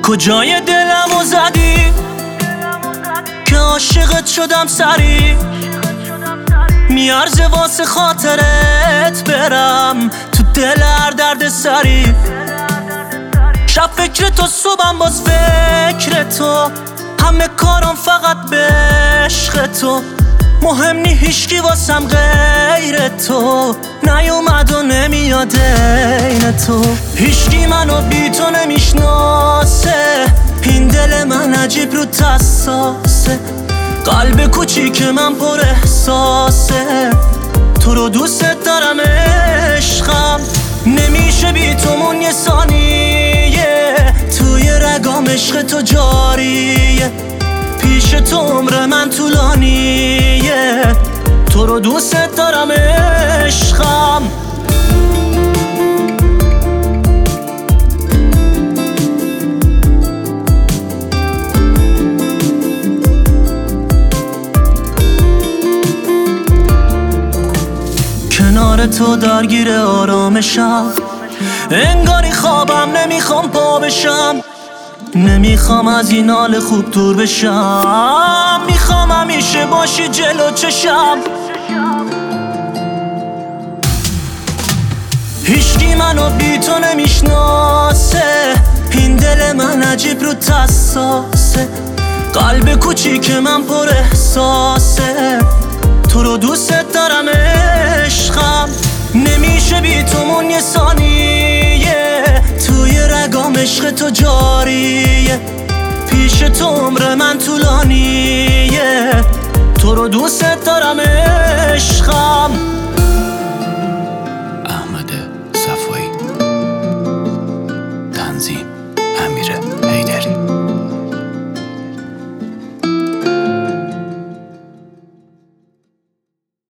کجای دلمو زدی که عاشقت شدم سری، میارزه واسه خاطرت برم تو دل هر درد سری. شب فکر تو صبحم باز فکر تو، همه کارم فقط به عشق تو. مهم نی هیچکی واسم غیر تو، نیومد و نمیاد این تو. هیچکی منو بی تو نمیشناسه، این دل من عجیب رو حساسه. قلب کوچیک من پر احساسه، تو رو دوست دارم عشقم. نمیشه بی تو مون یه ثانیه، توی رگام عشق تو جاریه. پیش تو عمر من طولانیه، تو رو دوست دارم عشقم. کنار تو درگیر آرامشم، انگاری خوابم نمیخوام پا بشم. نمیخوام از این حال خوب دور بشم، میخوام همیشه باشی جلو چشم. هیچکی منو بی تو نمیشناسه، این دل من عجیب رو حساسه. قلب کوچیک من پر احساسه، تو رو دوست دارم عشقم. نمیشه بی تو مون یه ثانیه، توی رگام عشق تو جاریه. پیش تو عمر من طولانیه، تو رو دوست دارم.